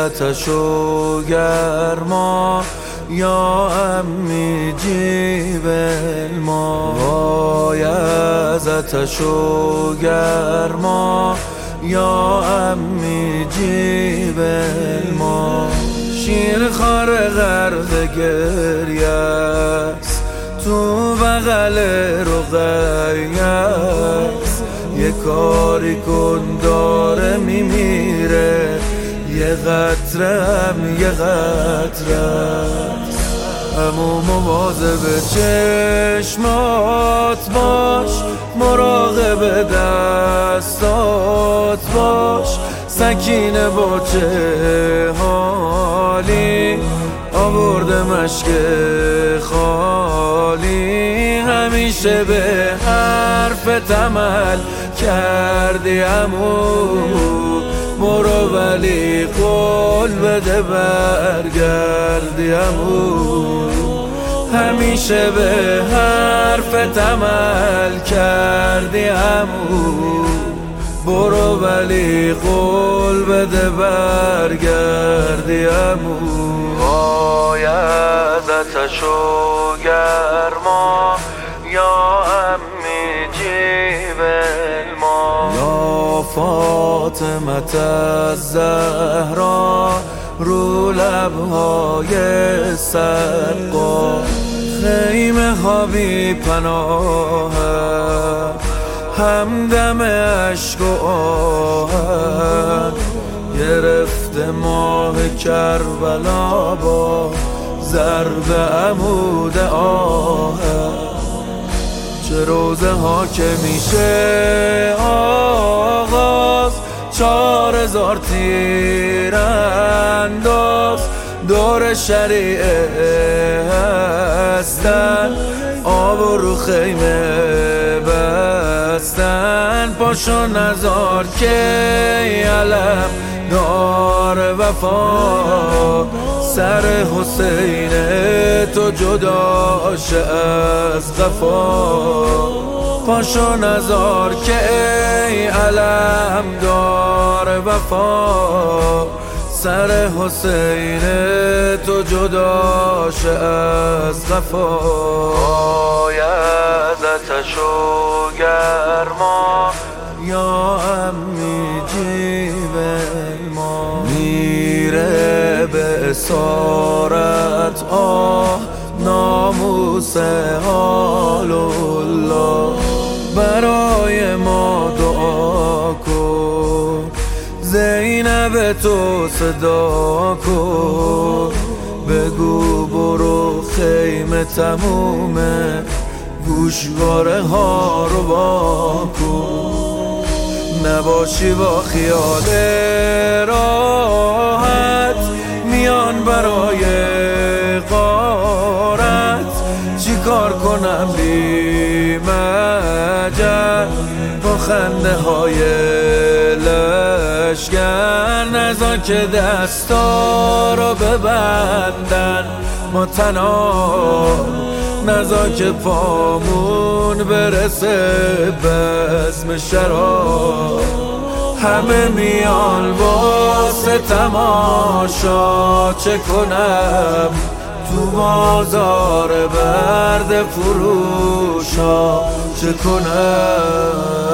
آتش و گرما یا عمی جیب الما. وای از آتش و گرما یا عمی جیب الما. شیر خار غرق گریه است تو بغل رقیه است. یه کاری کن داره میمیره، یه قطرم یه قطرت. امو مواظب چشمات باش، مراقب دستات باش. سکینه با چه حالی آورده مشک خالی. همیشه به حرفت عمل کردی عمو، برو ولی قول بده برگردی عمو. همیشه به حرفت عمل کردی عمو، برو ولی قول بده برگردی عمو. وای از آتش و گرما یا عمی جیب الما. یا فاطمه الزهرا رو لبهای سقا. خیمه ها بی پناه همدم عشق و آهن. گرفته ماه کربلا با ضرب عمود آهن. چه روزه ها که میشه آغاز، 4000 تیر انداز. دور شریعه هستن، آب رو خیمه بستن. پاشو نزار که علم دار وفا، سر حسین تو جدا شه از قفا. پاشو نزار که ای علم دار وفا، سر حسین تو جدا شه از قفا. وای از آتش و گرما یا عمی جیب الما. میره به اسارت آه ناموس حال الله. برای ما دعا کن، زینب تو صدا کن. بگو برو خیمه تمومه، گوشواره ها رو با کن. نباشی با خیال راحت میان برای غارت. چی کار کنم بی مجل با خنده های لشگر. نزا که دستا رو ببندن ما تنها، نزا که پامون برسه بزم شراب. همه میان واسه تماشا، چه کنم تو بازار برد فروشا، چه کنم.